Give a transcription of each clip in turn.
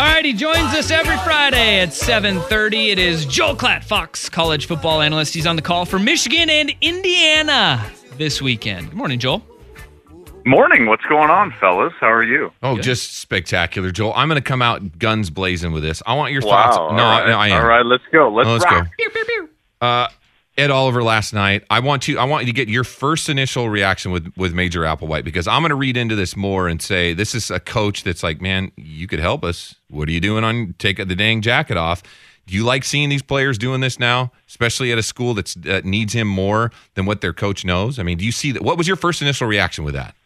All right, he joins us every Friday at 7:30. It is Joel Klatt, Fox college football analyst. He's on the call for Michigan and Indiana this weekend. Good morning, Joel. Morning. What's going on, fellas? How are you? Oh, Good. Just spectacular, Joel. I'm going to come out guns blazing with this. I want your thoughts. Wow. No, all right. I am. All right, let's go. Let's rock. go. Ed Oliver last night. I want you to get your first initial reaction with Major Applewhite, because I'm going to read into this more and say this is a coach that's like, man, you could help us. What are you doing on take the dang jacket off? Do you like seeing these players doing this now, especially at a school that needs him more than what their coach knows? I mean, do you see that? What was your first initial reaction with that?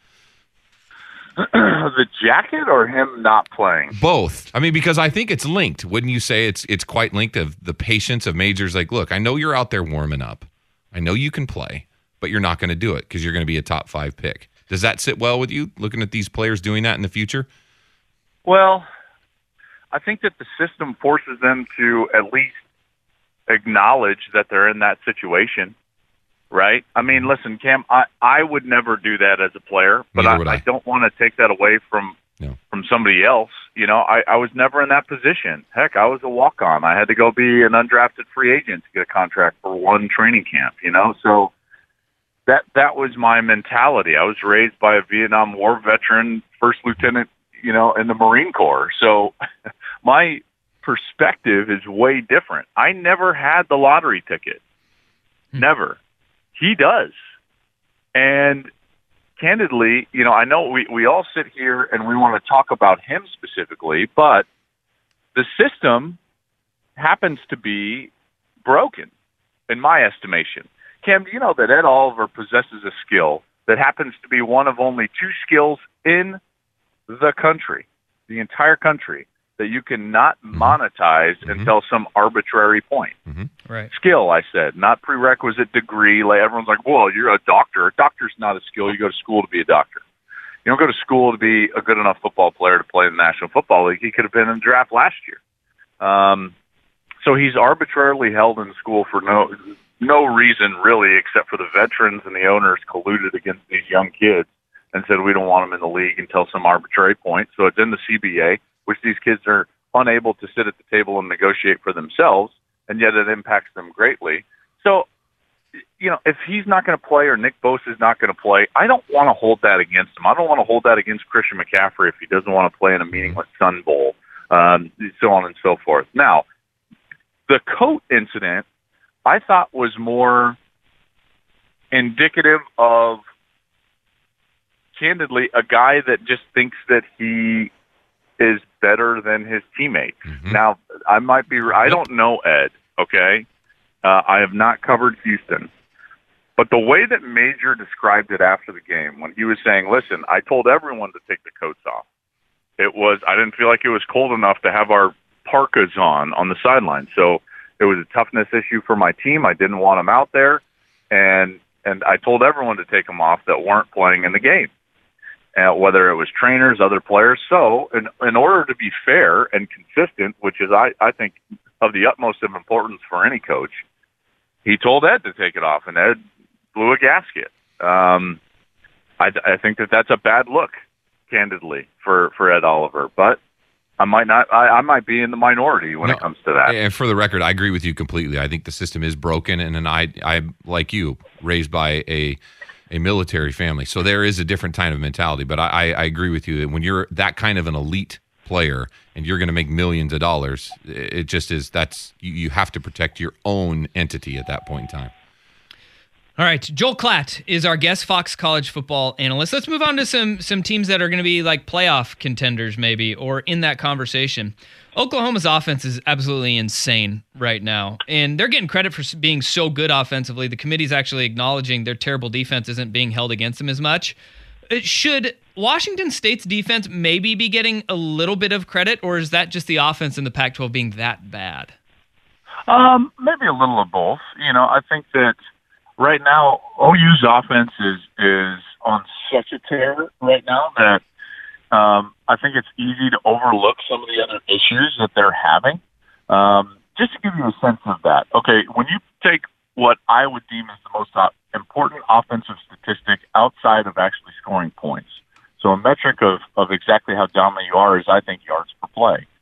The jacket or him not playing? Both. I mean, because I think it's linked. Wouldn't you say it's quite linked of the patience of Major's like, look, I know you're out there warming up. I know you can play, but you're not going to do it because you're going to be a top 5 pick. Does that sit well with you, looking at these players doing that in the future? Well, I think that the system forces them to at least acknowledge that they're in that situation. Right? I mean, listen, Cam, I would never do that as a player, but I don't want to take that away from somebody else. You know, I was never in that position. Heck, I was a walk-on. I had to go be an undrafted free agent to get a contract for one training camp, you know? So that was my mentality. I was raised by a Vietnam War veteran, first lieutenant, you know, in the Marine Corps. So my perspective is way different. I never had the lottery ticket. Never. He does. And candidly, you know, I know we all sit here and we want to talk about him specifically, but the system happens to be broken, in my estimation. Cam, do you know that Ed Oliver possesses a skill that happens to be one of only 2 skills in the country, the entire country, that you cannot monetize until some arbitrary point. Right. Skill, I said, not prerequisite degree. Like everyone's like, well, you're a doctor. A doctor's not a skill. You go to school to be a doctor. You don't go to school to be a good enough football player to play in the National Football League. He could have been in the draft last year. So he's arbitrarily held in school for no reason really, except for the veterans and the owners colluded against these young kids and said we don't want them in the league until some arbitrary point. So it's in the CBA, which these kids are unable to sit at the table and negotiate for themselves, and yet it impacts them greatly. So, you know, if he's not going to play or Nick Bosa is not going to play, I don't want to hold that against him. I don't want to hold that against Christian McCaffrey if he doesn't want to play in a meaningless Sun Bowl, so on and so forth. Now, the coat incident I thought was more indicative of, candidly, a guy that just thinks that he is better than his teammates. Now, I might be, I don't know Ed, okay? I have not covered Houston. But the way that Major described it after the game, when he was saying, listen, I told everyone to take the coats off. It was, I didn't feel like it was cold enough to have our parkas on the sideline. So it was a toughness issue for my team. I didn't want them out there. And I told everyone to take them off that weren't playing in the game. Whether it was trainers, other players. So in order to be fair and consistent, which is, I think, of the utmost of importance for any coach, he told Ed to take it off, and Ed blew a gasket. I think that's a bad look, candidly, for Ed Oliver. But I might be in the minority when it comes to that. And for the record, I agree with you completely. I think the system is broken, and I like you, raised by a military family. So there is a different kind of mentality. But I agree with you that when you're that kind of an elite player and you're going to make millions of dollars, it just is, you have to protect your own entity at that point in time. All right, Joel Klatt is our guest, Fox college football analyst. Let's move on to some teams that are going to be like playoff contenders maybe, or in that conversation. Oklahoma's offense is absolutely insane right now, and they're getting credit for being so good offensively. The committee's actually acknowledging their terrible defense isn't being held against them as much. Should Washington State's defense maybe be getting a little bit of credit, or is that just the offense in the Pac-12 being that bad? Maybe a little of both. You know, I think that right now OU's offense is on such a tear right now that I think it's easy to overlook some of the other issues that they're having. Just to give you a sense of that, okay, when you take what I would deem as the most important offensive statistic outside of actually scoring points, so a metric of exactly how dominant you are is, I think, yards per play.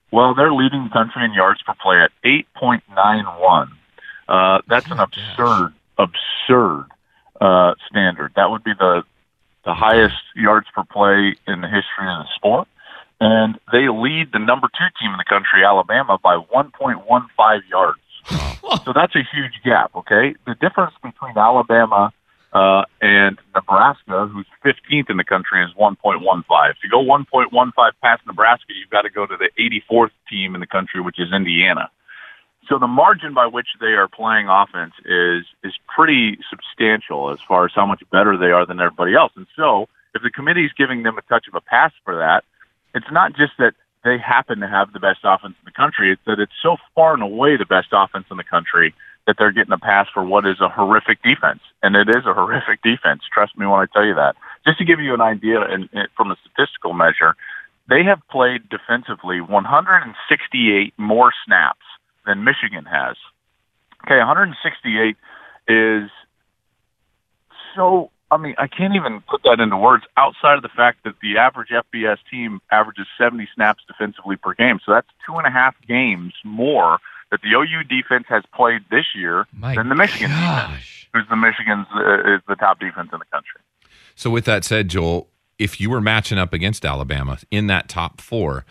Well, they're leading the country in yards per play at 8.91. That's an absurd standard. That would be the highest yards per play in the history of the sport. And they lead the number 2 team in the country, Alabama, by 1.15 yards. So that's a huge gap, okay? The difference between Alabama and Nebraska, who's 15th in the country, is 1.15. If you go 1.15 past Nebraska, you've got to go to the 84th team in the country, which is Indiana. So the margin by which they are playing offense is pretty substantial as far as how much better they are than everybody else. And so if the committee is giving them a touch of a pass for that, it's not just that they happen to have the best offense in the country. It's that it's so far and away the best offense in the country that they're getting a pass for what is a horrific defense. And it is a horrific defense. Trust me when I tell you that. Just to give you an idea from a statistical measure, they have played defensively 168 more snaps than Michigan has. Okay, 168 is so, I mean, I can't even put that into words outside of the fact that the average FBS team averages 70 snaps defensively per game. So that's 2.5 games more that the OU defense has played this year than the Michigan defense, who's is the top defense in the country. So with that said, Joel, if you were matching up against Alabama in that top 4,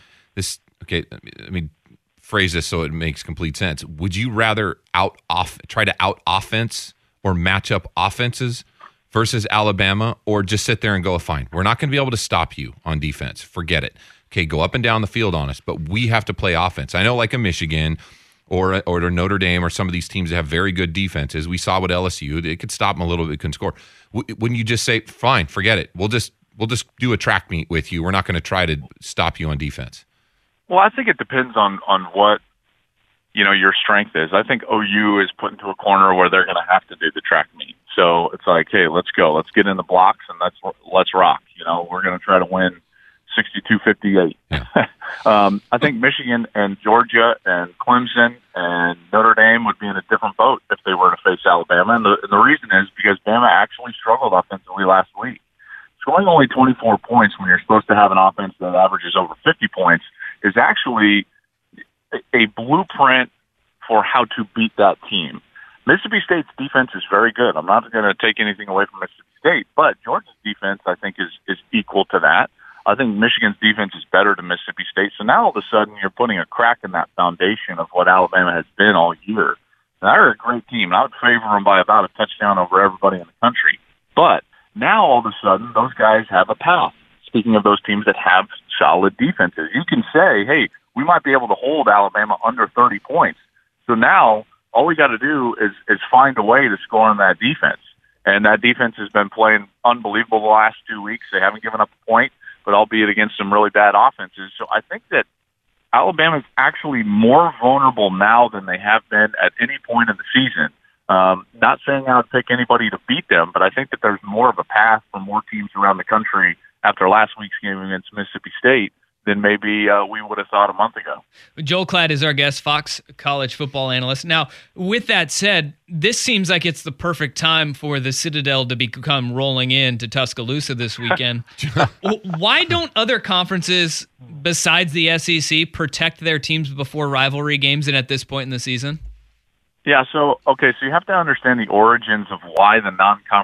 phrase this so it makes complete sense. Would you rather try to out offense or match up offenses versus Alabama, or just sit there and go, fine, we're not going to be able to stop you on defense. Forget it. Okay, go up and down the field on us, but we have to play offense. I know like a Michigan or Notre Dame or some of these teams that have very good defenses. We saw with LSU, it could stop them a little bit, couldn't score. Wouldn't you just say, fine, forget it. We'll just do a track meet with you. We're not going to try to stop you on defense. Well, I think it depends on what, your strength is. I think OU is put into a corner where they're going to have to do the track meet. So it's like, hey, let's go. Let's get in the blocks and let's rock. We're going to try to win 62-58. Yeah. I think Michigan and Georgia and Clemson and Notre Dame would be in a different boat if they were to face Alabama. And the reason is because Bama actually struggled offensively last week. Scoring only 24 points when you're supposed to have an offense that averages over 50 points is actually a blueprint for how to beat that team. Mississippi State's defense is very good. I'm not going to take anything away from Mississippi State, but Georgia's defense, I think, is equal to that. I think Michigan's defense is better than Mississippi State. So now all of a sudden you're putting a crack in that foundation of what Alabama has been all year. And they're a great team, and I would favor them by about a touchdown over everybody in the country. But now all of a sudden those guys have a path. Speaking of those teams that have solid defenses, you can say, hey, we might be able to hold Alabama under 30 points. So now all we got to do is find a way to score on that defense. And that defense has been playing unbelievable the last 2 weeks. They haven't given up a point, but albeit against some really bad offenses. So I think that Alabama is actually more vulnerable now than they have been at any point in the season. Not saying I would pick anybody to beat them, but I think that there's more of a path for more teams around the country after last week's game against Mississippi State than maybe we would have thought a month ago. Joel Klatt is our guest, Fox college football analyst. Now, with that said, this seems like it's the perfect time for the Citadel to become rolling in to Tuscaloosa this weekend. Why don't other conferences besides the SEC protect their teams before rivalry games and at this point in the season? Yeah, so you have to understand the origins of why the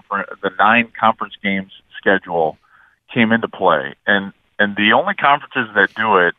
nine conference games schedule came into play. And the only conferences that do it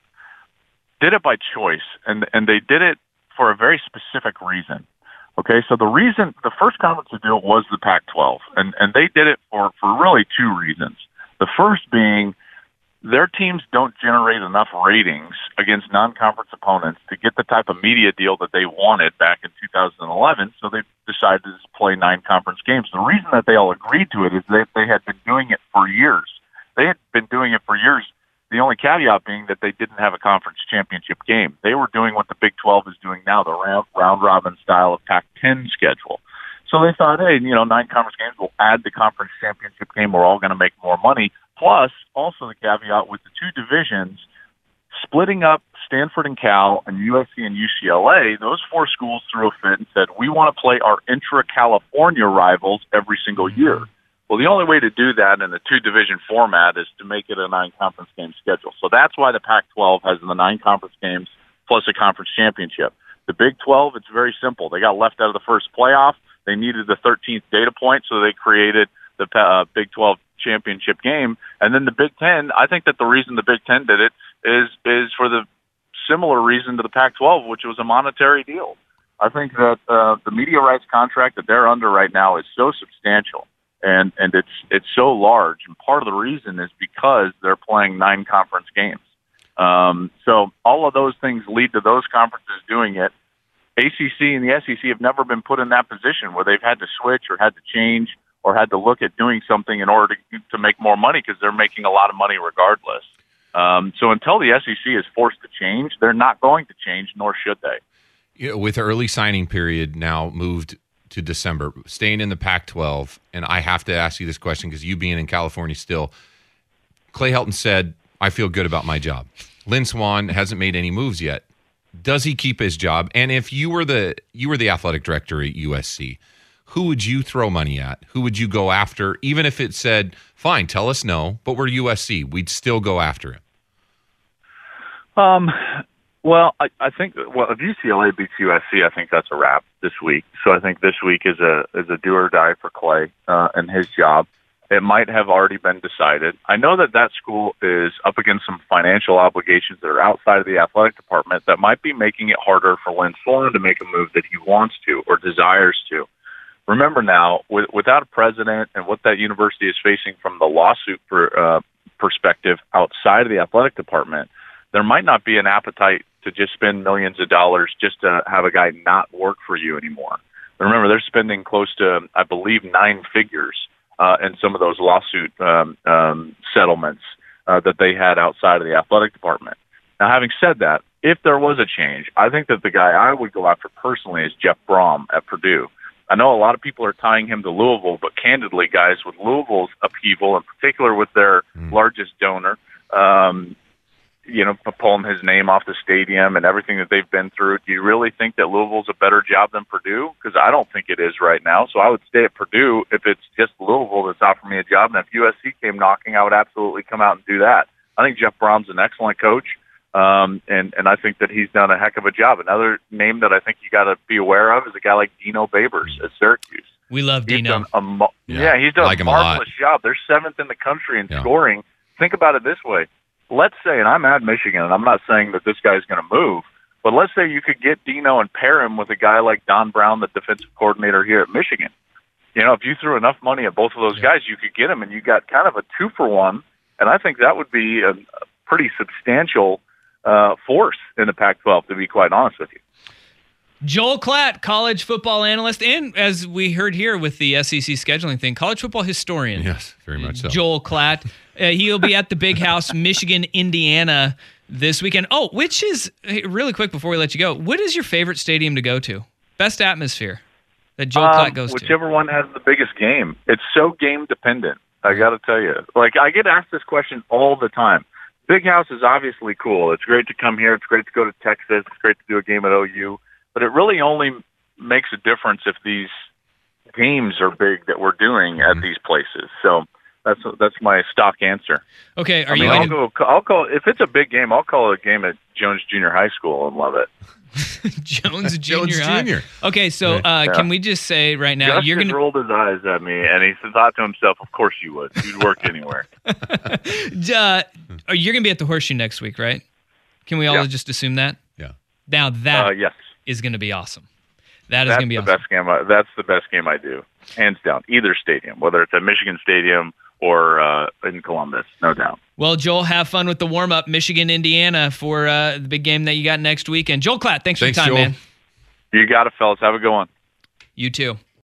did it by choice, and they did it for a very specific reason. Okay, so the first conference to do it was the Pac-12, and they did it for really two reasons. The first being their teams don't generate enough ratings against non-conference opponents to get the type of media deal that they wanted back in 2011, so they decided to play 9 conference games. The reason that they all agreed to it is that they had been doing it for years. They had been doing it for years, the only caveat being that they didn't have a conference championship game. They were doing what the Big 12 is doing now, the round-robin style of Pac-10 schedule. So they thought, hey, 9 conference games, we'll add the conference championship game. We're all going to make more money. Plus, also the caveat with the 2 divisions, splitting up Stanford and Cal and USC and UCLA, those 4 schools threw a fit and said, we want to play our intra-California rivals every single year. Well, the only way to do that in a 2-division format is to make it a 9 conference game schedule. So that's why the Pac-12 has the 9 conference games plus a conference championship. The Big 12, it's very simple. They got left out of the first playoff. They needed the 13th data point, so they created the Big 12 championship game. And then the Big 10, I think that the reason the Big 10 did it is for the similar reason to the Pac-12, which was a monetary deal. I think that the media rights contract that they're under right now is so substantial, and it's so large. And part of the reason is because they're playing 9 conference games. So all of those things lead to those conferences doing it. ACC and the SEC have never been put in that position where they've had to switch or had to change or had to look at doing something in order to make more money, because they're making a lot of money regardless. So until the SEC is forced to change, they're not going to change, nor should they. You know, with the early signing period now moved to December, staying in the Pac-12, and I have to ask you this question because you being in California still, Clay Helton said, I feel good about my job. Lynn Swann hasn't made any moves yet. Does he keep his job? And if you were the athletic director at USC, who would you throw money at? Who would you go after? Even if it said, fine, tell us no, but we're USC, we'd still go after it. Well, I think if UCLA beats USC, I think that's a wrap this week. So I think this week is a do or die for Clay and his job. It might have already been decided. I know that school is up against some financial obligations that are outside of the athletic department that might be making it harder for Lynn Swann to make a move that he wants to or desires to. Remember now, without a president and what that university is facing from the lawsuit perspective outside of the athletic department, there might not be an appetite to just spend millions of dollars just to have a guy not work for you anymore. Remember, they're spending close to, I believe, 9 figures in some of those lawsuit settlements that they had outside of the athletic department. Now, having said that, if there was a change, I think that the guy I would go after personally is Jeff Brom at Purdue. I know a lot of people are tying him to Louisville, but candidly, guys, with Louisville's upheaval, in particular with their largest donor, pulling his name off the stadium and everything that they've been through, do you really think that Louisville's a better job than Purdue? Because I don't think it is right now. So I would stay at Purdue if it's just Louisville that's offering me a job. And if USC came knocking, I would absolutely come out and do that. I think Jeff Brom's an excellent coach, and I think that he's done a heck of a job. Another name that I think you got to be aware of is a guy like Dino Babers at Syracuse. We love Dino. He's done a marvelous job. They're 7th in the country in scoring. Think about it this way. Let's say, and I'm at Michigan, and I'm not saying that this guy's going to move, but let's say you could get Dino and pair him with a guy like Don Brown, the defensive coordinator here at Michigan. You know, if you threw enough money at both of those guys, you could get him, and you got kind of a 2-for-1, and I think that would be a pretty substantial force in the Pac-12, to be quite honest with you. Joel Klatt, college football analyst, and as we heard here with the SEC scheduling thing, college football historian. Yes, very much so. Joel Klatt. He'll be at the Big House, Michigan, Indiana this weekend. Oh, which is, really quick before we let you go, what is your favorite stadium to go to? Best atmosphere that Joel Klatt goes to? Whichever one has the biggest game. It's so game dependent, I got to tell you. Like, I get asked this question all the time. Big House is obviously cool. It's great to come here. It's great to go to Texas. It's great to do a game at OU. But it really only makes a difference if these games are big that we're doing at these places. So that's my stock answer. Okay, I'll call if it's a big game. I'll call it a game at Jones Junior High School and love it. Jones Junior High. Okay, so can we just say right now, Justin you're going to rolled his eyes at me and he thought to himself, "Of course you would. You'd work anywhere." You're going to be at the Horseshoe next week, right? Can we all just assume that? Yeah. Now that yes. is going to be awesome. That's going to be awesome. That's the best game I do, hands down. Either stadium, whether it's at Michigan Stadium or in Columbus, no doubt. Well, Joel, have fun with the warm-up, Michigan, Indiana, for the big game that you got next weekend. Joel Klatt, thanks for your time, Joel. man. You got it, fellas. Have a good one. You too.